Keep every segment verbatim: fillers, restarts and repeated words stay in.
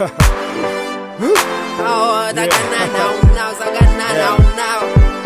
Oh, that can now, now, so can now, now.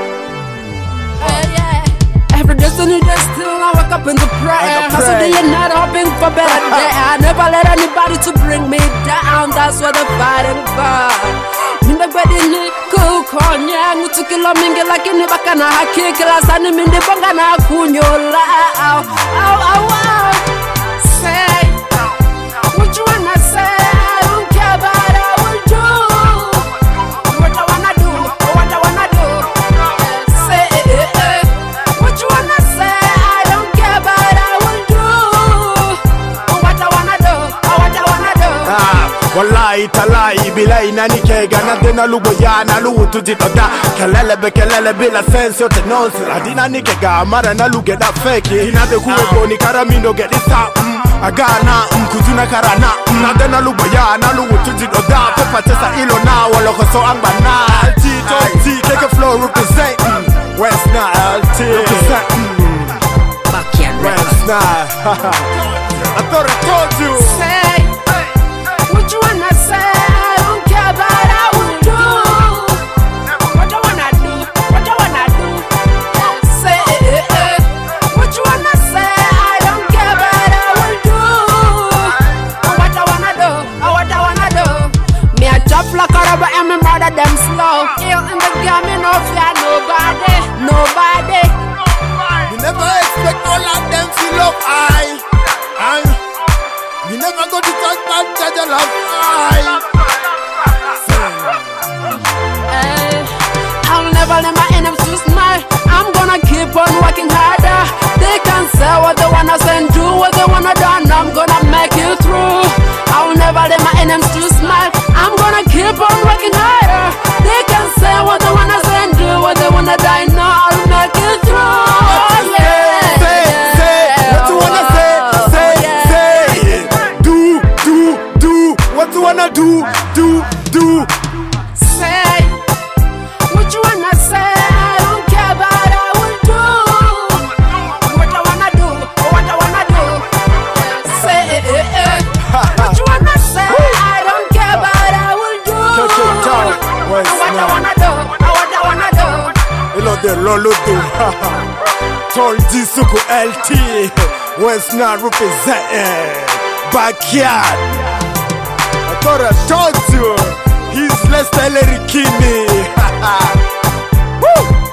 Every destiny day still I wake up in the prayer. Hustle day and night hoping for better day. I never let anybody to bring me down. That's what I'm fighting for. Minda bedi ni kukonya ngutukilo mingi lakini baka na haki kila sani mindi bonga na kunyola. Ow, ow, ow, ow. Say what you wanna say. I don't care but I will do what I wanna do, what I wanna do. Say what you wanna say. I don't care but I will do what I wanna do, what I wanna do. Ah, wallahi talai bilai nani kega na dena lugo ya na lugo tuditoda kelele be kelele bila sense yote nonsense adina nikega mara na luge da fake inade kuwe boni karamindo get it up agana mkuzuna karana na dena lugo ya na lugo tuditoda pepa tesa ilo na wala koso ambana tito t keke flow represent West Nile L T represent Backyard West Nile I thought I told you. Say what you wanna say. I don't care but I will do what I wanna do, what I wanna do. Say what you wanna say. I don't care but I will do what I wanna do, what I wanna do. Me a tough like a rubber and me murder them slow. Ill in the game, me no fear nobody, nobody. You never expect all of them to love I. I. You never go to touch bad judge your love I. Uh, I'll never let my enemies to smile. I'm gonna keep on working harder. They can say what they wanna say and do what they wanna do, and I'm gonna make it through. I'll never let my enemies to smile. I'm gonna keep on working harder. They can say what they wanna say and do what they wanna do, and I'll make it through. Oh, yeah. Say, say, what you wanna say? Say, say. Do, do, do. What you wanna do? Do, do. Say what you wanna say. I don't care but I will do what I wanna do, what I wanna do. Say what you wanna say. I don't care but I will do what I wanna do, what I wanna do. Ilo de lolo do. Told Disuku L T. West Nile representing Backyard. I thought I told you. He's less than Larry Kinney. Woo!